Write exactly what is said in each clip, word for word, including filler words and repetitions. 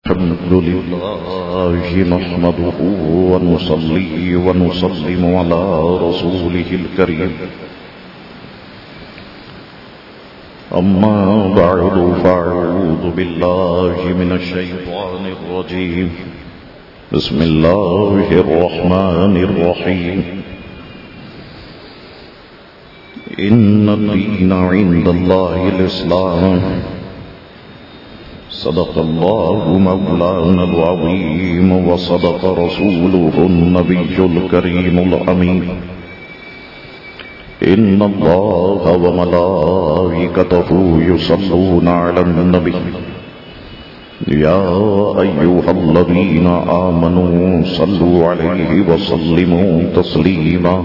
الحمد لله نحمده ونصلي ونسلم على رسوله الكريم أما بعد فأعوذ بالله من الشيطان الرجيم بسم الله الرحمن الرحيم إن الدين عند الله الإسلام صدق الله مولانا العظيم وصدق رسوله النبي الكريم الأمين إن الله وملائكته يصلون على النبي يا أيها الذين آمنوا صلوا عليه وسلموا تسليما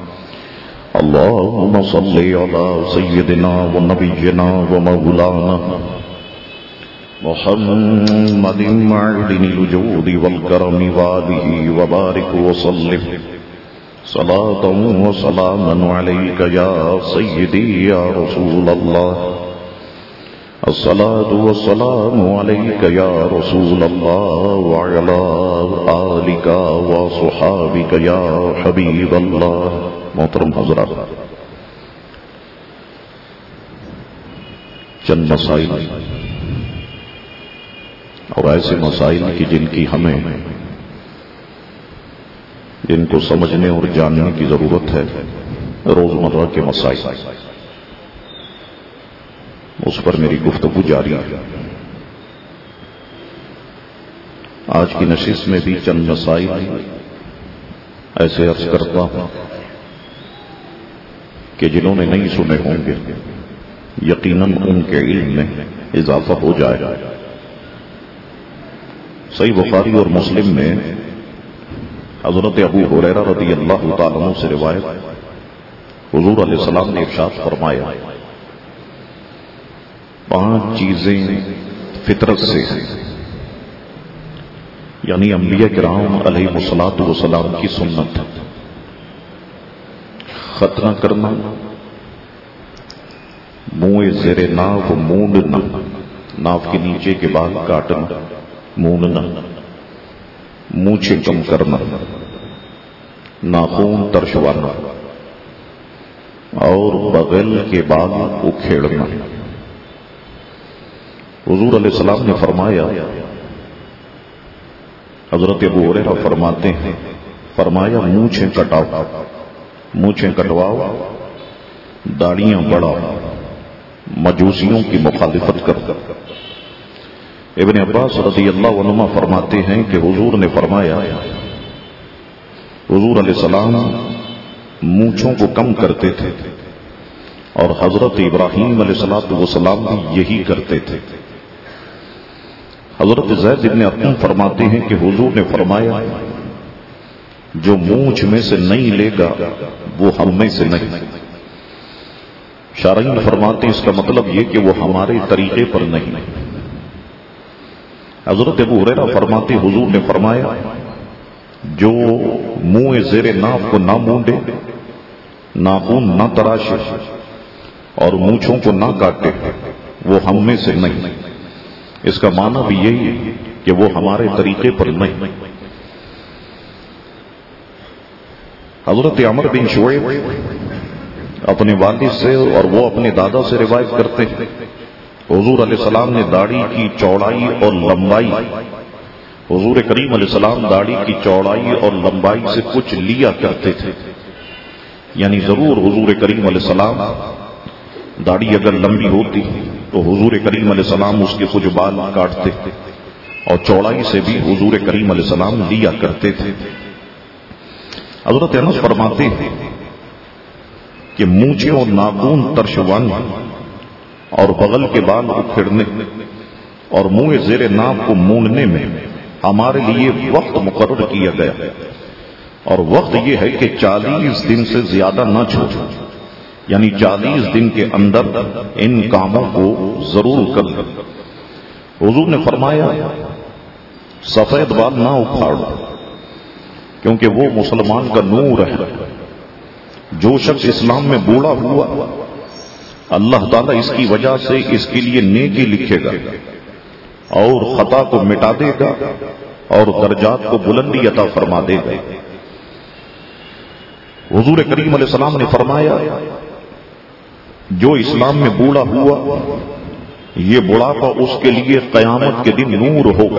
اللهم صل على سيدنا ونبينا ومولانا محمد معدن الوجود والكرم وآله وبارك وسلم صلاة وسلاما عليك يا سيدي يا رسول الله الصلاة والسلام عليك يا رسول الله وعلى آلك وصحابك يا حبيب الله. محترم حضرات، چند مسائل اور ایسے مسائل کی جن کی ہمیں جن کو سمجھنے اور جاننے کی ضرورت ہے، روزمرہ کے مسائل، اس پر میری گفتگو جاری ہے. آج کی نشست میں بھی چند مسائل ایسے عرض کرتا ہوں کہ جنہوں نے نہیں سنے ہوں گے یقیناً ان کے علم میں اضافہ ہو جائے گا. صحیح بخاری اور مسلم میں حضرت ابو ہریرہ رضی اللہ تعالیٰ عنہ سے روایت، حضور علیہ السلام نے ارشاد فرمایا، پانچ چیزیں فطرت سے ہیں، یعنی انبیاء کرام علیہ الصلوۃ والسلام کی سنت: ختنہ کرنا، منہ زیر ناف مونڈنا، ناف کے نیچے کے بال کاٹنا، مونڈنا، مونچھیں کم کرنا، ناخون ترشوانا اور بغل کے بال اکھیڑنا. حضور علیہ السلام نے فرمایا، حضرت ابو ہریرہ فرماتے ہیں، فرمایا مونچھیں کٹاؤ، مونچھیں کٹواؤ، داڑیاں بڑھاؤ، مجوسیوں کی مخالفت کر. ابن عباس رضی اللہ عنہما فرماتے ہیں کہ حضور نے فرمایا، حضور علیہ السلام مونچھوں کو کم کرتے تھے اور حضرت ابراہیم علیہ السلام بھی یہی کرتے تھے. حضرت زید بن ارقم فرماتے ہیں کہ حضور نے فرمایا، جو مونچھ میں سے نہیں لے گا وہ ہم میں سے نہیں. شارحین فرماتے ہیں اس کا مطلب یہ کہ وہ ہمارے طریقے پر نہیں. حضرت ابو ہریرہ فرماتے حضور نے فرمایا، جو منہ زیر ناف کو نہ مونڈے، ناخون نہ تراشے اور مونچھوں کو نہ کاٹے وہ ہم میں سے نہیں. اس کا معنی بھی یہی ہے کہ وہ ہمارے طریقے پر نہیں. حضرت عمر بن شعیب اپنے والد سے اور وہ اپنے دادا سے روایت کرتے ہیں، حضور علیہ السلام نے داڑھی کی چوڑائی اور لمبائی، حضور کریم علیہ السلام داڑھی کی چوڑائی اور لمبائی سے کچھ لیا کرتے تھے. یعنی ضرور حضور کریم علیہ السلام داڑھی اگر لمبی ہوتی تو حضور کریم علیہ السلام اس کے کچھ بال کاٹتے اور چوڑائی سے بھی حضور کریم علیہ السلام لیا کرتے تھے. حضرت انس فرماتے ہیں کہ مونچھیں اور ناخون ترشوانے اور بغل کے بال اکھیڑنے اور منہ زیر ناف کو مونڈنے میں ہمارے لیے وقت مقرر کیا گیا، اور وقت یہ ہے کہ چالیس دن سے زیادہ نہ چھوڑے، یعنی چالیس دن کے اندر ان کاموں کو ضرور کر. حضور نے فرمایا، سفید بال نہ اکھاڑو کیونکہ وہ مسلمان کا نور ہے. جو شخص اسلام میں بوڑھا ہوا اللہ تعالیٰ اس کی وجہ سے اس کے لیے نیکی لکھے گا اور خطا کو مٹا دے گا اور درجات کو بلندی عطا فرما دے گا۔ حضور کریم علیہ السلام نے فرمایا جو اسلام میں بوڑھا ہوا یہ بڑھاپا اس کے لیے قیامت کے دن نور ہوگا۔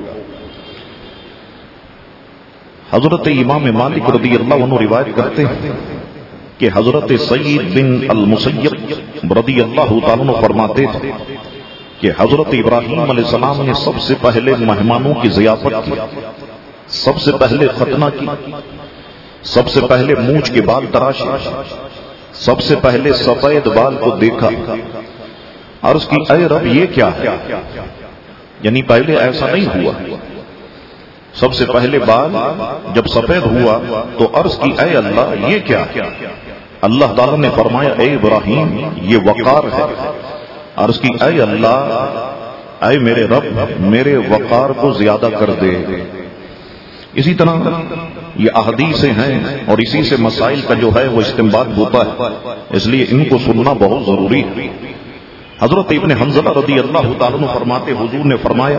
حضرت امام مالک رضی اللہ عنہ روایت کرتے ہیں کہ حضرت سعید بن المسیب رضی اللہ تعالیٰ عنہ فرماتے تھے کہ حضرت ابراہیم علیہ السلام نے سب سے پہلے مہمانوں کی ضیافت کی، سب سے پہلے ختنہ کی، سب سے پہلے مونچھ کے بال تراشے، سب سے پہلے سفید بال کو دیکھا، عرض کی اے رب یہ کیا ہے؟ یعنی پہلے ایسا نہیں ہوا۔ سب سے پہلے بال جب سفید ہوا تو عرض کی اے اللہ یہ کیا ہے؟ اللہ تعالیٰ نے فرمایا اے ابراہیم یہ وقار ہے۔ عرض کی اے اللہ اے میرے رب میرے وقار کو زیادہ کر دے۔ اسی طرح یہ احادیث ہیں اور اسی سے مسائل کا جو ہے وہ استنباط ہوتا ہے، اس لیے ان کو سننا بہت ضروری ہے۔ حضرت ابن حنظلہ رضی اللہ تعالیٰ عنہ فرماتے حضور نے فرمایا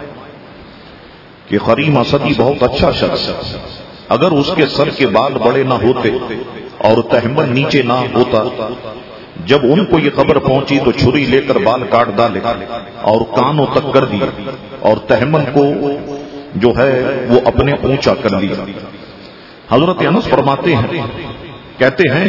کہ خریم اسدی بہت اچھا شخص، اگر اس کے سر کے بال بڑے نہ ہوتے اور تہمن نیچے نہ ہوتا، جب ان کو یہ خبر پہنچی تو چھری لے کر بال کاٹ ڈالے اور کانوں تک کر دی اور تہمن کو جو ہے وہ اپنے اونچا کر لیا۔ حضرت انس فرماتے ہیں کہتے ہیں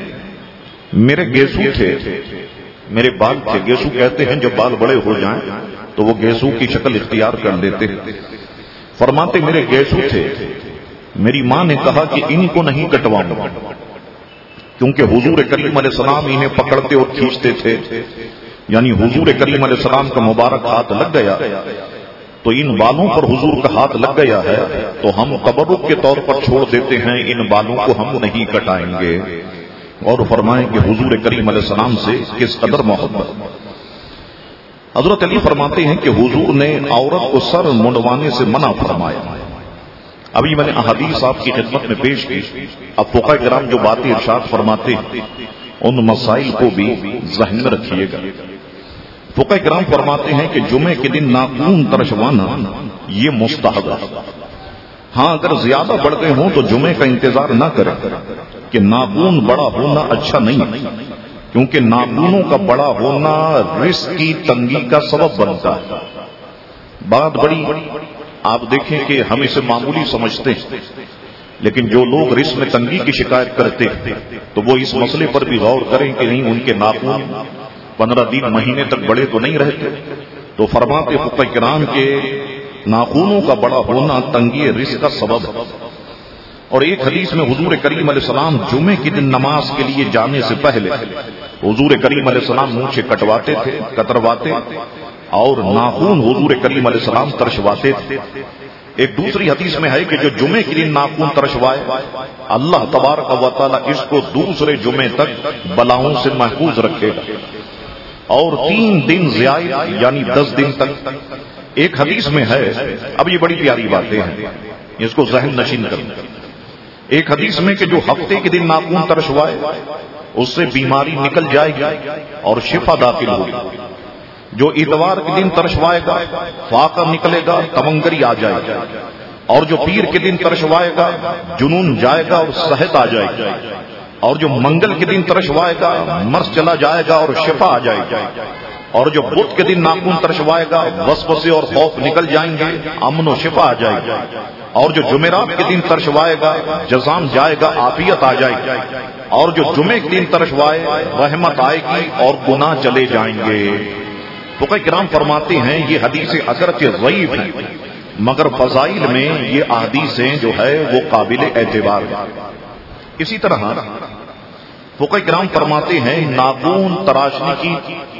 میرے گیسو تھے، میرے بال تھے، گیسو کہتے ہیں جب بال بڑے ہو جائیں تو وہ گیسو کی شکل اختیار کر لیتے ہیں۔ فرماتے میرے گیسو تھے، میری ماں نے کہا کہ ان کو نہیں کٹواؤں کیونکہ حضور کریم علیہ السلام انہیں پکڑتے اور کھینچتے تھے، یعنی حضور کریم علیہ السلام کا مبارک ہاتھ لگ گیا تو ان بالوں پر حضور کا ہاتھ لگ گیا ہے تو ہم تبرک کے طور پر چھوڑ دیتے ہیں، ان بالوں کو ہم نہیں کٹائیں گے۔ اور فرمائیں کہ حضور کریم علیہ السلام سے کس قدر محبت۔ حضرت علی فرماتے ہیں کہ حضور نے عورت کو سر منڈوانے سے منع فرمایا۔ ابھی میں نے احادیث آپ کی خدمت میں پیش کی، اب فقہاء کرام جو باتیں ارشاد فرماتے ہیں ان مسائل کو بھی ذہن میں رکھیے گا۔ فقہاء کرام فرماتے ہیں کہ جمعے کے دن ناخن ترشوانا یہ مستحب ہے، ہاں اگر زیادہ بڑھ گئے ہوں تو جمعے کا انتظار نہ کریں کہ ناخن بڑا ہونا اچھا نہیں، کیونکہ ناخنوں کا بڑا ہونا رزق کی تنگی کا سبب بنتا ہے۔ بات بڑی آپ دیکھیں کہ ہم اسے معمولی سمجھتے ہیں، لیکن جو لوگ رزق میں تنگی کی شکایت کرتے ہیں تو وہ اس مسئلے پر بھی غور کریں کہ نہیں ان کے ناخن پندرہ دن مہینے تک بڑے تو نہیں رہتے۔ تو فرماتے فقہاء کرام کے ناخنوں کا بڑا ہونا تنگی رزق کا سبب ہے۔ اور ایک حدیث میں حضور کریم علیہ السلام جمعے کے دن نماز کے لیے جانے سے پہلے حضور کریم علیہ السلام منہ سے کٹواتے تھے، کترواتے اور ناخن حضور کریم علیہ السلام ترشواتے تھے۔ ایک دوسری حدیث میں ہے کہ جو جمعے کے دن ناخن ترشوائے اللہ تبارک و تعالی اس کو دوسرے جمعے تک بلاؤں سے محفوظ رکھے گا، اور تین دن زیائد یعنی دس دن تک۔ ایک حدیث میں ہے، اب یہ بڑی پیاری باتیں ہیں اس کو ذہن نشین کریں، ایک حدیث میں کہ جو ہفتے کے دن ناخن ترشوائے اس سے بیماری نکل جائے گی اور شفا داخل ہوگی، جو اتوار کے دن ترشوائے گا فاقہ نکلے گا، تمنگری آ جائے گا، اور جو پیر کے دن ترشوائے گا جنون جائے گا اور صحت آ جائے گی، اور جو منگل کے دن ترشوائے گا مرض چلا جائے گا اور شفا آ جائے گی، اور جو بدھ کے دن ناخن ترشوائے گا وسوسے اور خوف نکل جائیں گے، امن و شفا آ جائے گی، اور جو جمعرات کے دن ترشوائے گا جزام جائے گا، عافیت آ جائے گی، اور جو جمعے کے دن ترشوائے رحمت آئے گی اور گناہ چلے جائیں گے۔ فقہاء کرام فرماتے ہیں یہ حدیثیں اگرچہ ضعیف ہیں مگر فضائل میں یہ احادیثیں جو ہے وہ قابل اعتبار ہیں۔ اسی طرح فقہاء کرام فرماتے ہیں ناخن تراشنے کی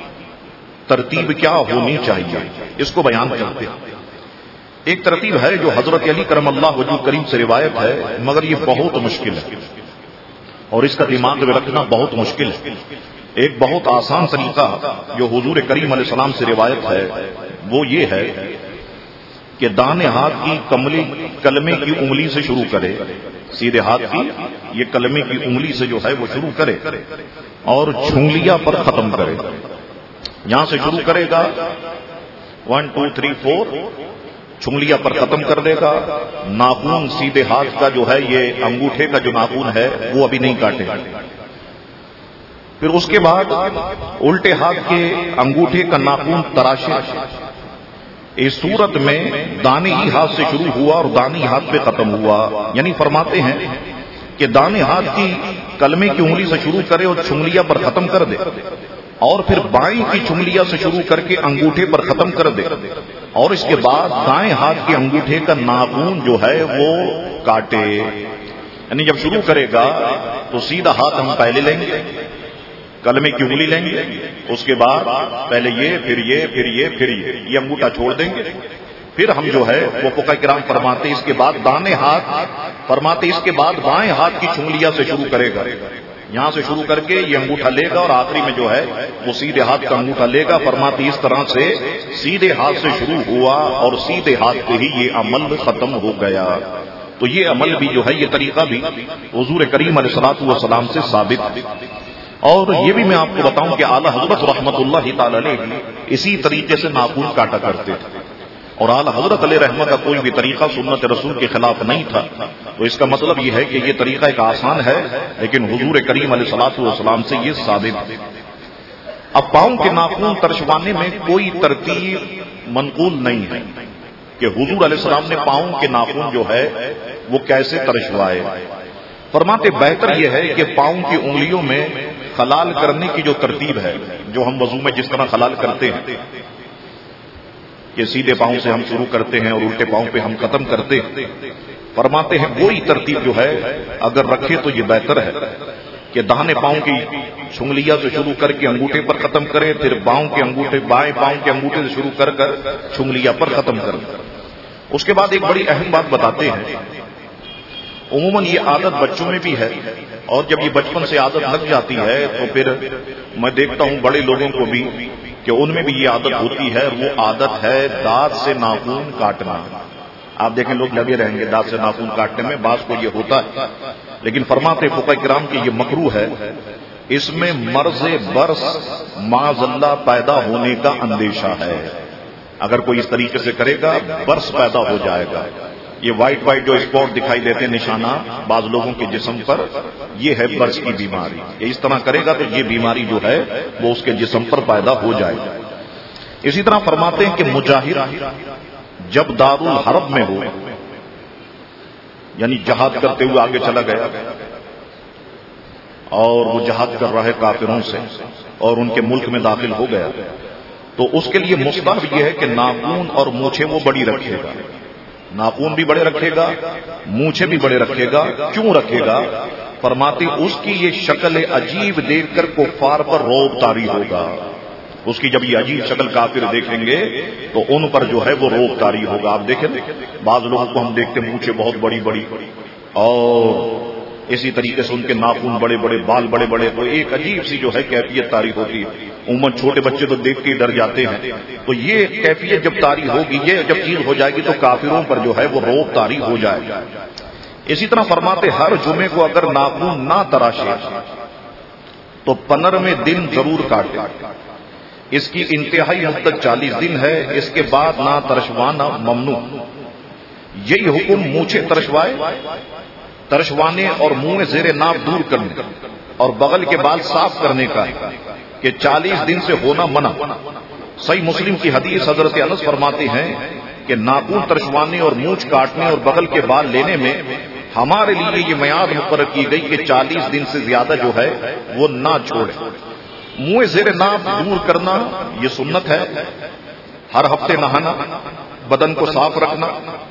ترتیب کیا ہونی چاہیے، اس کو بیان کرتے ہیں۔ ایک ترتیب ہے جو حضرت علی کرم اللہ وجہ کریم سے روایت ہے، مگر یہ بہت مشکل ہے اور اس کا دماغ میں رکھنا بہت مشکل ہے۔ ایک بہت آسان طریقہ جو حضور کریم علیہ السلام سے روایت ہے وہ یہ ہے کہ دانے ہاتھ کی کملی کلمے کی انگلی سے شروع کرے، سیدھے ہاتھ کی یہ کلمے کی انگلی سے جو ہے وہ شروع کرے اور چھنگلیاں پر ختم کرے۔ یہاں سے شروع کرے گا ون ٹو تھری فور چنگلیاں پر ختم کر دے گا. ناخن سیدھے ہاتھ کا جو ہے یہ انگوٹھے کا جو ناخن ہے وہ ابھی نہیں کاٹے. پھر اس کے بعد الٹے ہاتھ کے انگوٹھے کا ناخن تراشے. اس صورت میں دانے ہی ہاتھ سے شروع ہوا اور دانے ہاتھ پہ ختم ہوا. یعنی فرماتے ہیں کہ دانے ہاتھ کی کلمے کی انگلی سے شروع کرے اور چنگلیاں پر ختم کر دے, اور پھر بائیں کی چنگلیاں سے شروع کر کے انگوٹھے پر ختم کر دے, اور اس کے بعد دائیں ہاتھ کے انگوٹھے کا ناخن جو ہے وہ کاٹے. یعنی جب شروع کرے گا تو سیدھا ہاتھ ہم پہلے لیں گے, کلمے کی انگلی لیں گے, اس کے بعد پہلے یہ پھر یہ پھر یہ پھر یہ یہ انگوٹھا چھوڑ دیں گے. پھر ہم جو ہے وہ فقہاء کرام فرماتے اس کے بعد دانے ہاتھ فرماتے اس کے بعد بائیں ہاتھ کی چنگلیاں سے شروع کرے گا. یہاں سے شروع کر کے یہ انگوٹھا لے گا اور آخری میں جو ہے وہ سیدھے ہاتھ کا انگوٹھا لے گا. فرماتے اس طرح سے سیدھے ہاتھ سے شروع ہوا اور سیدھے ہاتھ پہ ہی یہ عمل ختم ہو گیا. تو یہ عمل بھی جو ہے یہ طریقہ بھی حضور کریم علیہ الصلوۃ والسلام سے ثابت. اور یہ بھی میں آپ کو بتاؤں کہ اعلیٰ حضرت رحمت اللہ تعالی علیہ اسی طریقے سے ناخن کاٹا کرتے تھے, اور اعلیٰ حضرت علیہ رحمت کا کوئی بھی طریقہ سنت رسول کے خلاف نہیں تھا. تو اس کا مطلب یہ ہے کہ یہ طریقہ ایک آسان ہے, لیکن حضور کریم علیہ الصلوۃ والسلام سے یہ ثابت ہے. اب پاؤں کے ناخن ترشوانے میں کوئی ترتیب منقول نہیں ہے کہ حضور علیہ السلام نے پاؤں کے ناخن جو ہے وہ کیسے ترشوائے. فرماتے بہتر یہ ہے کہ پاؤں کی انگلیوں میں خلال کرنے کی جو ترتیب ہے, جو ہم وضو میں جس طرح خلال کرتے ہیں کہ سیدھے پاؤں سے ہم شروع کرتے ہیں اور الٹے پاؤں پہ ہم ختم کرتے ہیں, فرماتے ہیں وہی ترتیب جو ہے اگر رکھے تو یہ بہتر ہے کہ داہنے پاؤں کی چنگلیاں سے شروع کر کے انگوٹھے پر ختم کرے, پھر باؤں کے انگوٹھے بائیں پاؤں کے انگوٹھے سے شروع کر کر چنگلیاں پر ختم کر. اس کے بعد ایک بڑی اہم بات بتاتے ہیں. عموماً یہ عادت بچوں میں بھی ہے, اور جب یہ بچپن سے عادت لگ جاتی ہے تو پھر میں دیکھتا ہوں بڑے لوگوں کو بھی کہ ان میں بھی یہ عادت ہوتی ہے. وہ عادت ہے دانت سے ناخن کاٹنا. آپ دیکھیں لوگ لگے رہیں گے دانت سے ناخن کاٹنے میں, بعض کو یہ ہوتا ہے, لیکن فرماتے فقہاء کرام کہ یہ مکروہ ہے. اس میں مرض برس معاذ اللہ پیدا ہونے کا اندیشہ ہے. اگر کوئی اس طریقے سے کرے گا برس پیدا ہو جائے گا. یہ وائٹ وائٹ جو اسپاٹ دکھائی دیتے نشانہ بعض لوگوں کے جسم پر, یہ ہے برس کی بیماری. یہ اس طرح کرے گا تو یہ بیماری جو ہے وہ اس کے جسم پر پیدا ہو جائے گا. اسی طرح فرماتے ہیں کہ مجاہد جب دارالحرب میں ہو, یعنی جہاد کرتے ہوئے آگے چلا گیا اور وہ جہاد کر رہا ہے کافروں سے اور ان کے ملک میں داخل ہو گیا, تو اس کے لیے مستحب یہ ہے کہ ناخن اور مونچھیں وہ بڑی رکھے گا. ناخن بھی بڑے رکھے گا, مونچھیں بھی بڑے رکھے گا. کیوں رکھے گا؟ فرماتے اس کی یہ شکل عجیب دیکھ کر کفار پر رعب طاری ہوگا. اس کی جب یہ عجیب شکل کافر دیکھیں گے تو ان پر جو ہے وہ رعب طاری ہوگا. آپ دیکھیں بعض لوگوں کو ہم دیکھتے مونچھیں بہت بڑی بڑی اور اسی طریقے سے ان کے ناخن بڑے بڑے, بال بڑے بڑے, تو ایک عجیب سی جو ہے کیفیت طاری ہوتی ہے. عموماً چھوٹے بچے تو دیکھ کے ڈر جاتے ہیں. تو یہ کیفیت جب طاری ہوگی, یہ جب چیز ہو جائے گی تو کافروں پر جو ہے وہ رعب طاری ہو جائے گا. اسی طرح فرماتے ہر جمعے کو اگر ناخن نہ تراشے تو پندرہویں دن ضرور کاٹے. اس کی انتہائی مدت چالیس دن ہے. اس کے بعد نہ ترشوانا ممنوع. یہی حکم مونچھیں ترشوائے, ترشوانے اور منہ زیر ناف دور کرنے اور بغل کے بال صاف کرنے کا کہ چالیس دن سے ہونا منع. صحیح مسلم کی حدیث حضرت انس فرماتے ہیں کہ ناخن ترشوانے اور مونچھ کاٹنے اور بغل کے بال لینے میں ہمارے لیے یہ میعاد مقرر کی گئی کہ چالیس دن سے زیادہ جو ہے وہ نہ چھوڑے. منہ زیر ناف دور کرنا یہ سنت ہے. ہر ہفتے نہانا, بدن کو صاف رکھنا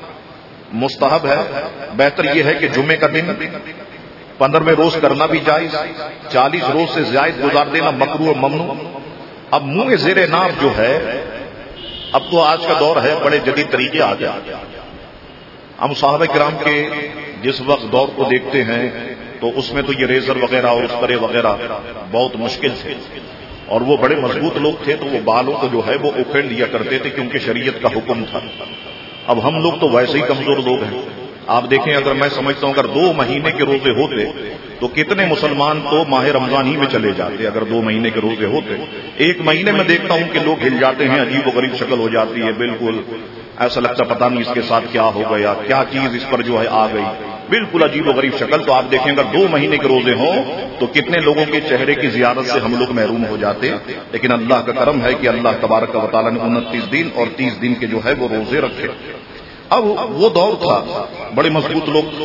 مستحب ہے. بہتر یہ ہے کہ جمعے کا دن پندرہویں روز کرنا بھی جائز, چالیس روز سے زائد گزار دینا مکروہ و ممنوع. اب منہ زیر ناف جو ہے, اب تو آج کا دور ہے بڑے جدید طریقے آ گئے. ہم صحابہ کرام کے جس وقت دور کو دیکھتے ہیں تو اس میں تو یہ ریزر وغیرہ اور اسپرے وغیرہ بہت مشکل تھے, اور وہ بڑے مضبوط لوگ تھے تو وہ بالوں کو جو ہے وہ اکھیڑ لیا کرتے تھے کیونکہ شریعت کا حکم تھا. اب ہم لوگ تو ویسے ہی کمزور لوگ ہیں. آپ دیکھیں اگر میں سمجھتا ہوں اگر دو مہینے کے روزے ہوتے تو کتنے مسلمان تو ماہ رمضان ہی میں چلے جاتے اگر دو مہینے کے روزے ہوتے. ایک مہینے میں دیکھتا ہوں کہ لوگ ہل جاتے ہیں, عجیب و غریب شکل ہو جاتی ہے, بالکل ایسا لگتا پتہ نہیں اس کے ساتھ کیا ہو گیا, کیا چیز اس پر جو ہے آ گئی, بالکل عجیب و غریب شکل. تو آپ دیکھیں اگر دو مہینے کے روزے ہوں تو کتنے لوگوں کے چہرے کی زیارت سے ہم لوگ محروم ہو جاتے. لیکن اللہ کا کرم ہے کہ اللہ تبارک و تعالیٰ نے انتیس دن اور تیس دن کے جو ہے وہ روزے رکھے. اب وہ دور تھا بڑے مضبوط لوگ,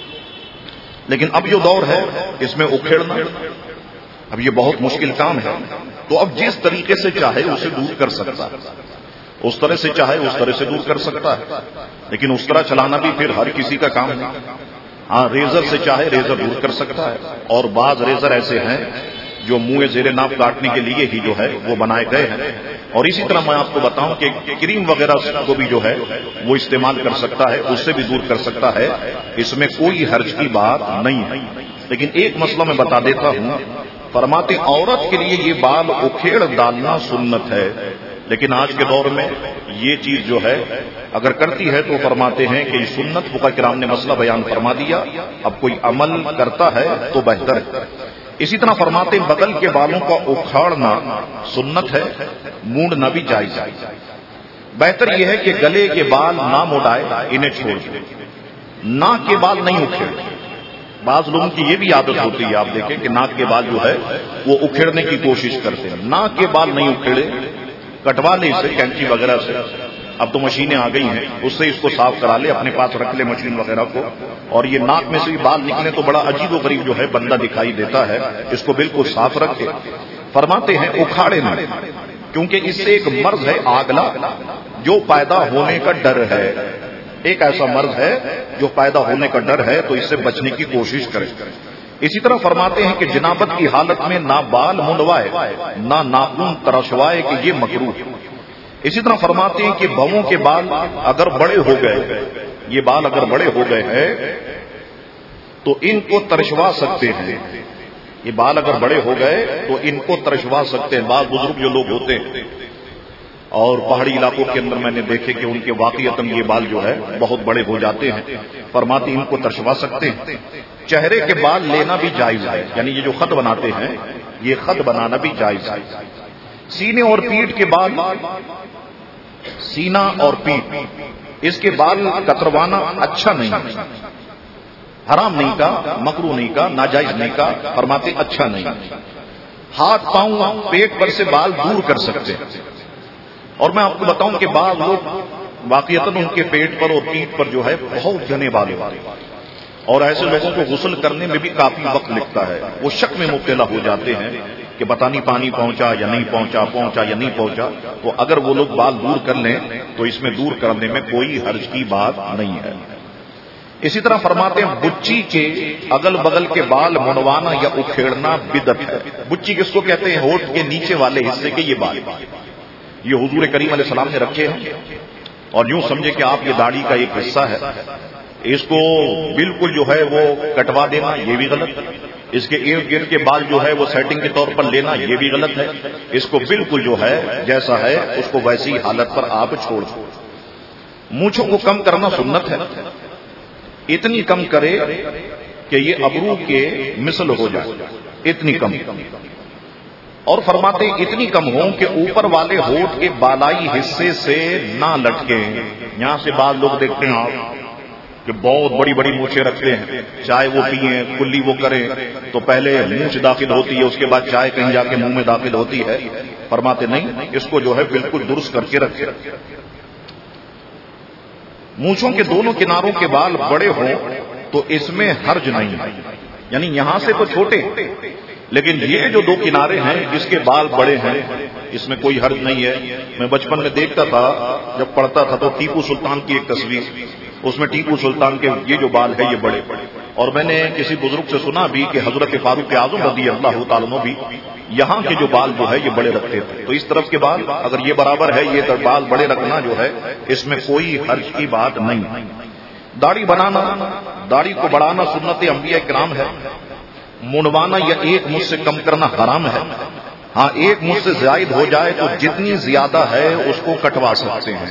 لیکن اب جو دور ہے اس میں اکھیڑنا اب یہ بہت مشکل کام ہے. تو اب جس طریقے سے چاہے اسے دور کر سکتا ہے, اس طرح سے چاہے اس طرح سے دور کر سکتا ہے, لیکن اس طرح چلانا بھی پھر ہر کسی کا کام نہیں. ہاں ریزر سے چاہے ریزر دور کر سکتا ہے, اور بعض ریزر ایسے ہیں جو منہ زیر ناف کاٹنے کے لیے ہی جو ہے وہ بنائے گئے ہیں. اور اسی طرح میں آپ کو بتاؤں کہ کریم وغیرہ کو بھی جو ہے وہ استعمال کر سکتا ہے, اس سے بھی دور کر سکتا ہے, اس میں کوئی حرج کی بات نہیں ہے. لیکن ایک مسئلہ میں بتا دیتا ہوں, فرماتے عورت کے لیے یہ بال اکھیڑ ڈالنا سنت ہے, لیکن آج کے دور میں یہ چیز جو ہے اگر کرتی ہے تو فرماتے ہیں کہ یہ سنت. فقہاء کرام نے مسئلہ بیان فرما دیا, اب کوئی عمل کرتا ہے تو بہتر ہے. اسی طرح فرماتے بغل کے بالوں کا اکھاڑنا سنت ہے, مونڈنا بھی جائز ہے. بہتر یہ ہے کہ گلے کے بال نہ موڑائے, انہیں چھوڑ دیں. ناک کے بال نہیں اکھیڑ. بعض لوگوں کی یہ بھی عادت ہوتی ہے, آپ دیکھیں کہ ناک کے بال جو ہے وہ اکھیڑنے کی کوشش کرتے ہیں. ناک کے بال نہیں اکھیڑے, کٹوا لے اسے کینچی وغیرہ سے. اب تو مشینیں آ گئی ہیں, اس سے اس کو صاف کرا لے, اپنے پاس رکھ لے مشین وغیرہ کو. اور یہ ناک میں سے بھی بال نکلے تو بڑا عجیب و غریب جو ہے بندہ دکھائی دیتا ہے, اس کو بالکل صاف رکھے. فرماتے ہیں اکھاڑے نہ, کیونکہ اس سے ایک مرض ہے آگلا جو پیدا ہونے کا ڈر ہے. ایک ایسا مرض ہے جو پیدا ہونے کا ڈر ہے, تو اس سے بچنے کی کوشش کرے. اسی طرح فرماتے ہیں کہ جنابت کی حالت میں نہ بال منڈوائے نہ ناخن ترشوائے کہ یہ مکروہ. اسی طرح فرماتے ہیں کہ بہووں کے بال اگر بڑے ہو گئے, یہ بال اگر بڑے ہو گئے ہیں تو ان کو ترشوا سکتے ہیں. یہ بال اگر بڑے ہو گئے تو ان کو ترشوا سکتے ہیں. بعض بزرگ جو لوگ ہوتے ہیں اور پہاڑی علاقوں کے اندر میں نے دیکھے کہ ان کے واقعتاً یہ بال جو ہے بہت بڑے ہو جاتے ہیں, فرماتے ان کو ترشوا سکتے ہیں. چہرے کے بال لینا بھی جائز ہے, یعنی یہ جو خط بناتے ہیں یہ خط بنانا بھی جائز ہے. سینے اور پیٹھ کے بال, سینہ اور پیٹھ اس کے بال کتروانا اچھا نہیں, حرام نہیں کا, مکروہ نہیں کا, ناجائز نہیں کا, فرماتے اچھا نہیں. ہاتھ پاؤں پیٹ پر سے بال دور کر سکتے ہیں. اور میں آپ کو بتاؤں کہ بعض لوگ واقعتاً ان کے پیٹ پر اور پیٹھ پر جو ہے بہت گھنے بال ہوتے ہیں, اور ایسے لوگوں کو غسل کرنے میں بھی کافی وقت لگتا ہے. وہ شک میں مبتلا ہو جاتے ہیں کہ پتہ نہیں پانی پہنچا یا نہیں پہنچا, پہنچا یا نہیں پہنچا. تو اگر وہ لوگ بال دور کر لیں تو اس میں دور کرنے میں کوئی حرج کی بات نہیں ہے. اسی طرح فرماتے ہیں بچی کے اگل بغل کے بال منڈوانا یا اکھیڑنا بدعت ہے. بچی کس کو کہتے ہیں؟ ہونٹ کے نیچے والے حصے کے یہ بال, یہ حضور کریم علیہ السلام نے رکھے ہیں. اور یوں سمجھے کہ آپ یہ داڑھی کا ایک حصہ ہے, اس کو بالکل جو ہے وہ کٹوا دینا یہ بھی غلط ہے. اس کے ارد گرد کے بال جو ہے وہ سیٹنگ کے طور پر لینا یہ بھی غلط ہے. اس کو بالکل جو ہے جیسا ہے اس کو ویسی حالت پر آپ چھوڑ دو. مونچھوں کو کم کرنا سنت ہے, اتنی کم کرے کہ یہ ابرو کے مثل ہو جائے, اتنی کم. اور فرماتے اتنی کم ہوں کہ اوپر والے ہونٹ کے بالائی حصے سے نہ لٹکے. یہاں سے بعض لوگ دیکھتے ہیں آپ کہ بہت بڑی بڑی مونچھیں رکھتے ہیں, چائے وہ پیئیں کلی وہ کریں تو پہلے مونچھ داخل ہوتی ہے, اس کے بعد چائے کہیں جا کے منہ میں داخل ہوتی ہے. فرماتے نہیں, اس کو جو ہے بالکل درست کر کے رکھے. مونچھوں کے دونوں کناروں کے بال بڑے ہوں تو اس میں حرج نہیں ہے, یعنی یہاں سے تو چھوٹے, لیکن یہ جو دو کنارے ہیں جس کے بال بڑے ہیں اس میں کوئی حرج نہیں ہے. میں بچپن میں دیکھتا تھا جب پڑھتا تھا تو ٹیپو سلطان کی ایک تصویر, اس میں ٹیپو سلطان کے یہ جو بال ہے یہ بڑے. اور میں نے کسی بزرگ سے سنا بھی کہ حضرت فاروق اعظم رضی اللہ تعالیٰ عنہ بھی یہاں کے جو بال جو ہے یہ بڑے رکھتے تھے. تو اس طرف کے بال اگر یہ برابر ہے, یہ بال بڑے رکھنا جو ہے اس میں کوئی حرج کی بات نہیں. داڑھی بنانا, داڑھی کو بڑھانا سنت انبیاء کرام ہے. منڈوانا یا ایک مجھ سے کم کرنا حرام ہے. ہاں ایک مجھ سے زائد ہو جائے تو جتنی زیادہ ہے اس کو کٹوا سکتے ہیں,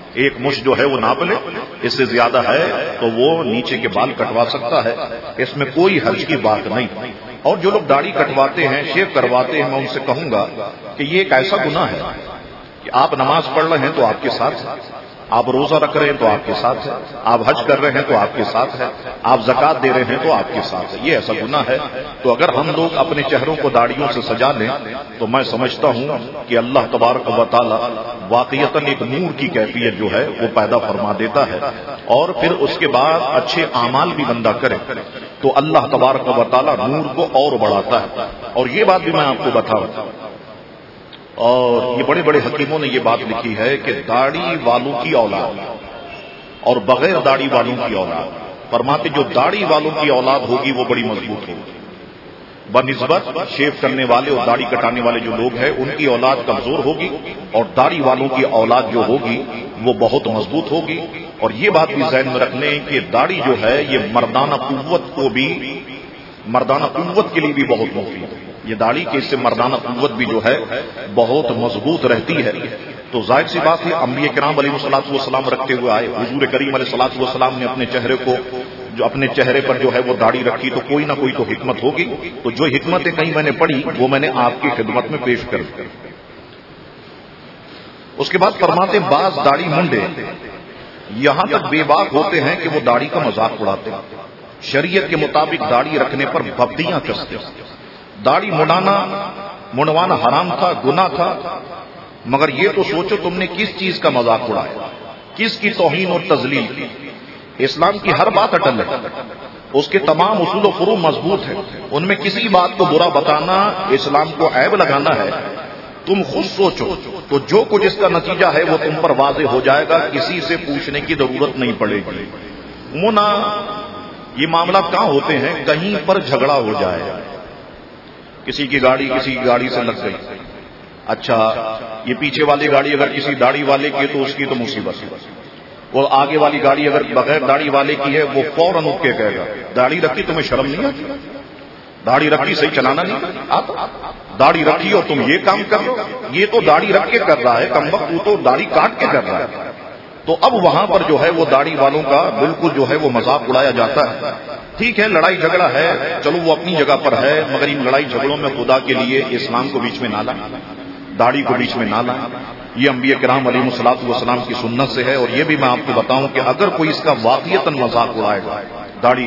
ایک مش جو ہے وہ ناپ لے، اس سے زیادہ ہے تو وہ نیچے کے بال کٹوا سکتا ہے، اس میں کوئی حرج کی بات نہیں۔ اور جو لوگ داڑھی کٹواتے ہیں، شیو کرواتے ہیں، میں ان سے کہوں گا کہ یہ ایک ایسا گناہ ہے کہ آپ نماز پڑھ رہے ہیں تو آپ کے ساتھ ہے، آپ روزہ رکھ رہے ہیں تو آپ کے ساتھ ہے، آپ حج کر رہے ہیں تو آپ کے ساتھ ہے، آپ زکات دے رہے ہیں تو آپ کے ساتھ ہے، یہ ایسا گناہ ہے۔ تو اگر ہم لوگ اپنے چہروں کو داڑھیوں سے سجا لیں تو میں سمجھتا ہوں کہ اللہ تبارک و تعالی واقعتاً ایک نور کی کیفیت جو ہے وہ پیدا فرما دیتا ہے، اور پھر اس کے بعد اچھے اعمال بھی بندہ کرے تو اللہ تبارک و تعالی نور کو اور بڑھاتا ہے۔ اور یہ بات بھی میں آپ کو بتاؤں، اور یہ بڑے بڑے حکیموں نے یہ بات لکھی ہے کہ داڑھی والوں کی اولاد اور بغیر داڑھی والوں کی اولاد، فرماتے جو داڑھی والوں کی اولاد ہوگی وہ بڑی مضبوط ہوگی، بنسبت شیو کرنے والے اور داڑھی کٹانے والے جو لوگ ہیں ان کی اولاد کمزور ہوگی، اور داڑھی والوں کی اولاد جو ہوگی وہ بہت مضبوط ہوگی۔ اور یہ بات بھی ذہن میں رکھنے کہ داڑھی جو ہے یہ مردانہ قوت کو بھی، مردانہ قوت کے لیے بھی بہت مفید ہے، یہ داڑھی کے اس سے مردانہ قوت بھی جو ہے بہت مضبوط رہتی ہے۔ تو ظاہر سی بات ہے انبیاء کرام علیہ الصلوۃ والسلام رکھتے ہوئے آئے، حضور کریم علیہ الصلوۃ والسلام نے اپنے چہرے کو جو اپنے چہرے پر جو ہے وہ داڑھی رکھی، تو کوئی نہ کوئی تو حکمت ہوگی، تو جو حکمتیں کہیں میں نے پڑھی وہ میں نے آپ کی خدمت میں پیش کر دی۔ اس کے بعد فرماتے بعض داڑھی منڈے یہاں تک بے باک ہوتے ہیں کہ وہ داڑھی کا مذاق اڑاتے ہیں، شریعت کے مطابق داڑھی رکھنے پر پابندیاں کستے ہیں، داڑھی منڈانا منڈوانا حرام تھا، گناہ تھا، مگر یہ تو سوچو تم نے کس چیز کا مذاق اڑایا، کس کی توہین اور تذلیل کی۔ اسلام کی ہر بات اٹل ہے، اس کے تمام اصول و فروع مضبوط ہیں، ان میں کسی بات کو برا بتانا اسلام کو عیب لگانا ہے۔ تم خود سوچو تو جو کچھ اس کا نتیجہ ہے وہ تم پر واضح ہو جائے گا، کسی سے پوچھنے کی ضرورت نہیں پڑے گی۔ منا یہ معاملات کہاں ہوتے ہیں، کہیں پر جھگڑا ہو جائے، کسی کی گاڑی کسی کی گاڑی سے لگ گئی، اچھا یہ پیچھے والی گاڑی اگر کسی داڑھی والے کی ہے تو اس کی تو مصیبت ہے، وہ آگے والی گاڑی اگر بغیر داڑھی والے کی ہے وہ فوراً اٹھ کے کہے گا داڑھی رکھی تمہیں شرم نہیں آتی، داڑھی رکھی صحیح چلانا نہیں آتا، داڑھی رکھی اور تم یہ کام کر رہے ہو، یہ تو داڑھی رکھ کے کر رہا ہے کم وقت، وہ تو داڑھی کاٹ کے کر رہا ہے۔ تو اب وہاں پر جو ہے وہ داڑھی والوں کا بالکل جو ہے وہ مذاق اڑایا جاتا ہے۔ ٹھیک ہے لڑائی جھگڑا ہے، چلو وہ اپنی جگہ پر ہے، مگر ان لڑائی جھگڑوں میں خدا کے لیے اسلام کو بیچ میں نہ لائیں، داڑھی کو بیچ میں نہ لائیں، یہ انبیاء کرام علیہ الصلوۃ والسلام کی سنت سے ہے۔ اور یہ بھی میں آپ کو بتاؤں کہ اگر کوئی اس کا واقعتاً مذاق اڑائے گا داڑھی،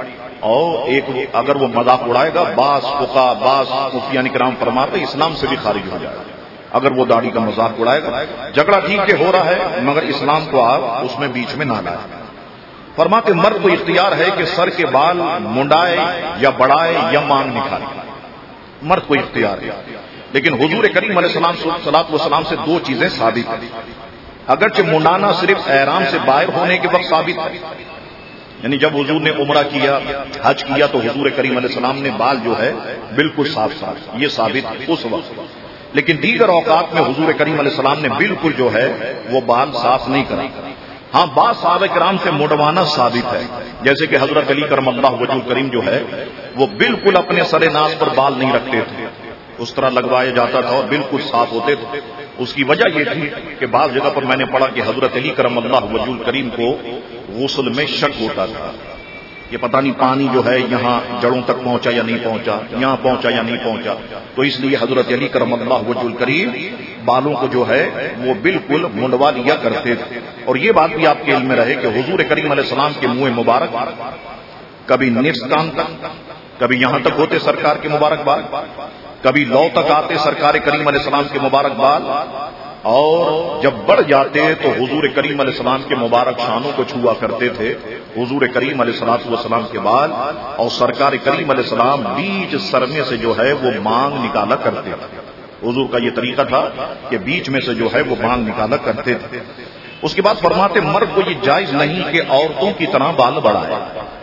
اور ایک اگر وہ مذاق اڑائے گا، بعض فقہاء بعض مفتیان کرام فرماتے اسلام سے بھی خارج ہو جائے گا اگر وہ داڑھی کا مذاق اڑائے گا۔ جھگڑا ٹھیک ہے ہو رہا ہے، مگر اسلام کو آپ اس میں بیچ میں نہ لائیں۔ فرماتے مرد کو اختیار ہے کہ سر کے بال منڈائے یا بڑھائے یا مانگ نکالے، مرد کو اختیار ہے، لیکن حضور کریم علیہ السلام والسلام سے دو چیزیں ثابت ہیں۔ اگرچہ منڈانا صرف احرام سے باہر ہونے کے وقت ثابت ہے، یعنی جب حضور نے عمرہ کیا حج کیا تو حضور کریم علیہ السلام نے بال جو ہے بالکل صاف صاف، یہ ثابت ہے اس وقت، لیکن دیگر اوقات میں حضور کریم علیہ السلام نے بالکل جو ہے وہ بال صاف نہیں کرا۔ ہاں بعض صحابہ کرام سے منڈوانا ثابت ہے، جیسے کہ حضرت علی کرم اللہ وجہ کریم جو ہے وہ بالکل اپنے سر ناز پر بال نہیں رکھتے تھے، اس طرح لگوایا جاتا تھا اور بالکل صاف ہوتے تھے۔ اس کی وجہ یہ تھی کہ بعض جگہ پر میں نے پڑھا کہ حضرت علی کرم اللہ وجہ کریم کو غسل میں شک ہوتا تھا، یہ پتہ نہیں پانی جو ہے یہاں جڑوں تک پہنچا یا نہیں پہنچا، یہاں پہنچا یا نہیں پہنچا، تو اس لیے حضرت علی کرم اللہ وجہ کریم بالوں کو جو ہے وہ بالکل منڈوا لیا کرتے تھے۔ اور یہ بات بھی آپ کے علم میں رہے کہ حضور کریم علیہ السلام کے منہ مبارک کبھی نصف کان تک، کبھی یہاں تک ہوتے سرکار کے مبارک بال، کبھی لو تک آتے سرکار کریم علیہ السلام کے مبارک بال، اور جب بڑھ جاتے تو حضور کریم علیہ السلام کے مبارک شانوں کو چھوا کرتے تھے حضور کریم علیہ الصلوۃ والسلام کے بال، اور سرکار کریم علیہ السلام بیچ سرنے سے جو ہے وہ مانگ نکالا کرتے تھے۔ حضور کا یہ طریقہ تھا کہ بیچ میں سے جو ہے وہ مانگ نکالا کرتے تھے۔ اس کے بعد فرماتے مرد کو یہ جائز نہیں کہ عورتوں کی طرح بال بڑھائے،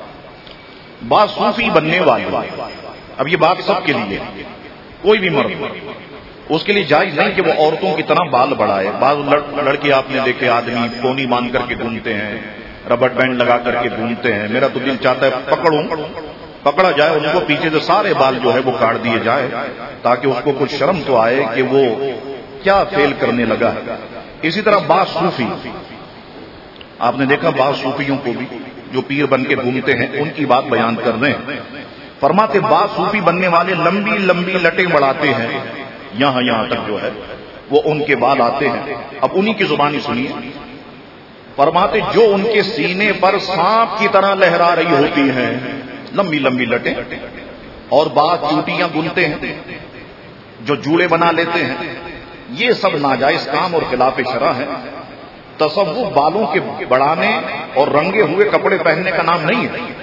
بعض صوفی بننے والے، اب یہ بات سب کے لیے، کوئی بھی مرد اس کے لیے جائز نہیں کہ وہ عورتوں کی طرح بال بڑھائے۔ بعض لڑکے آپ نے دیکھے آدمی پونی مان کر کے گھومتے ہیں، ربڑ بینڈ لگا کر کے گھومتے ہیں، میرا تو دل چاہتا ہے پکڑوں پکڑا جائے ان کو پیچھے سے سارے بال جو ہے وہ کاٹ دیے جائے تاکہ اس کو کچھ شرم تو آئے کہ وہ کیا فیل کرنے لگا ہے۔ اسی طرح بعض صوفی آپ نے دیکھا بعض صوفیوں کو بھی جو پیر بن کے گھومتے ہیں ان کی بات بیان کر رہے ہیں. فرماتے بعض صوفی بننے والے لمبی لمبی لٹیں بڑھاتے ہیں, یہاں یہاں تک جو ہے وہ ان کے بال آتے ہیں. اب انہی کی زبانی سنیے. فرماتے جو ان کے سینے پر سانپ کی طرح لہرا رہی ہوتی ہیں, لمبی لمبی لٹیں, اور بعض چوٹیاں بنتے ہیں جو جوڑے بنا لیتے ہیں, یہ سب ناجائز کام اور خلاف شرع ہے. تصوف بالوں کے بڑھانے اور رنگے ہوئے کپڑے پہننے کا نام نہیں ہے.